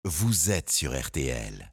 vous êtes sur RTL.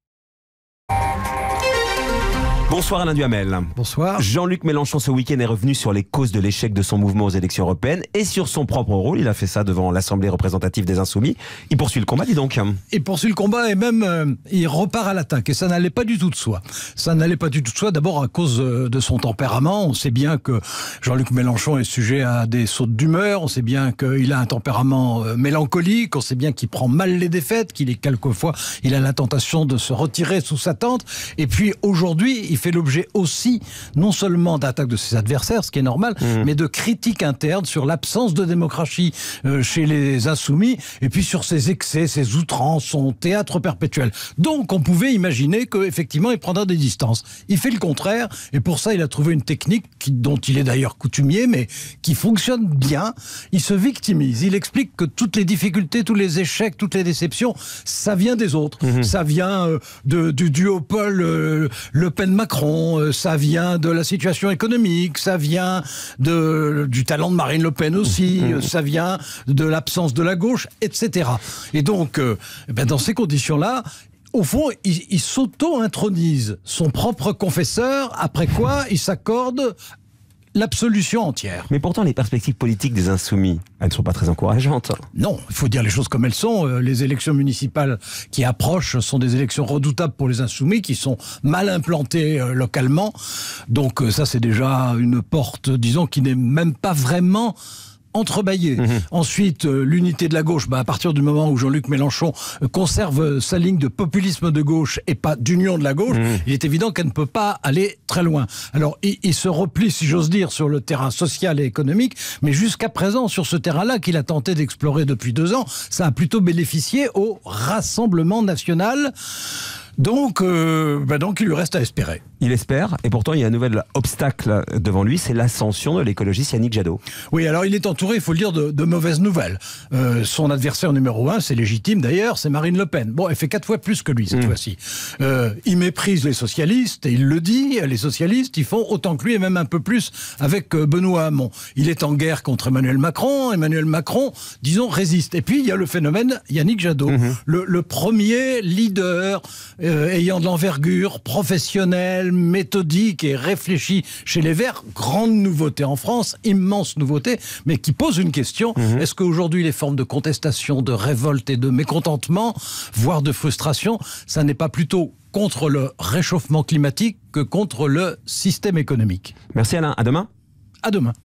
Bonsoir Alain Duhamel. Bonsoir. Jean-Luc Mélenchon ce week-end est revenu sur les causes de l'échec de son mouvement aux élections européennes et sur son propre rôle. Il a fait ça devant l'Assemblée représentative des Insoumis. Il poursuit le combat, dis donc. Il poursuit le combat et même il repart à l'attaque. Et ça n'allait pas du tout de soi. Ça n'allait pas du tout de soi, d'abord à cause de son tempérament. On sait bien que Jean-Luc Mélenchon est sujet à des sautes d'humeur. On sait bien qu'il a un tempérament mélancolique. On sait bien qu'il prend mal les défaites, qu'il est quelquefois, il a la tentation de se retirer sous sa tente. Et puis aujourd'hui, il fait l'objet aussi non seulement d'attaques de ses adversaires, ce qui est normal, mais de critiques internes sur l'absence de démocratie chez les Insoumis, et puis sur ses excès, ses outrances, son théâtre perpétuel. Donc on pouvait imaginer qu'effectivement il prendra des distances. Il fait le contraire, et pour ça il a trouvé une technique dont il est d'ailleurs coutumier, mais qui fonctionne bien. Il se victimise, il explique que toutes les difficultés, tous les échecs, toutes les déceptions, ça vient des autres. Ça vient du duopole Le Pen-Macron, ça vient de la situation économique, ça vient du talent de Marine Le Pen aussi, ça vient de l'absence de la gauche, etc. Et donc, dans ces conditions-là, au fond, il s'auto-intronise son propre confesseur, après quoi il s'accorde l'absolution entière. Mais pourtant, les perspectives politiques des Insoumis, elles ne sont pas très encourageantes. Non, il faut dire les choses comme elles sont. Les élections municipales qui approchent sont des élections redoutables pour les Insoumis, qui sont mal implantées localement. Donc ça, c'est déjà une porte, disons, qui n'est même pas vraiment entrebâillé. Ensuite, l'unité de la gauche, à partir du moment où Jean-Luc Mélenchon conserve sa ligne de populisme de gauche et pas d'union de la gauche, il est évident qu'elle ne peut pas aller très loin. Alors, il se replie, si j'ose dire, sur le terrain social et économique, mais jusqu'à présent, sur ce terrain-là qu'il a tenté d'explorer depuis 2 ans, ça a plutôt bénéficié au Rassemblement national. Donc il lui reste à espérer. Il espère, et pourtant il y a un nouvel obstacle devant lui, c'est l'ascension de l'écologiste Yannick Jadot. Oui, alors il est entouré, il faut le dire, de mauvaises nouvelles. Son adversaire numéro 1, c'est légitime d'ailleurs, c'est Marine Le Pen. Bon, elle fait 4 fois plus que lui cette fois-ci. Il méprise les socialistes, et il le dit, les socialistes, ils font autant que lui, et même un peu plus avec Benoît Hamon. Il est en guerre contre Emmanuel Macron, disons, résiste. Et puis il y a le phénomène Yannick Jadot, le premier leader ayant de l'envergure, professionnelle, méthodique et réfléchi chez les Verts. Grande nouveauté en France, immense nouveauté, mais qui pose une question. Est-ce qu'aujourd'hui les formes de contestation, de révolte et de mécontentement, voire de frustration, ça n'est pas plutôt contre le réchauffement climatique que contre le système économique? Merci Alain, à demain. À demain.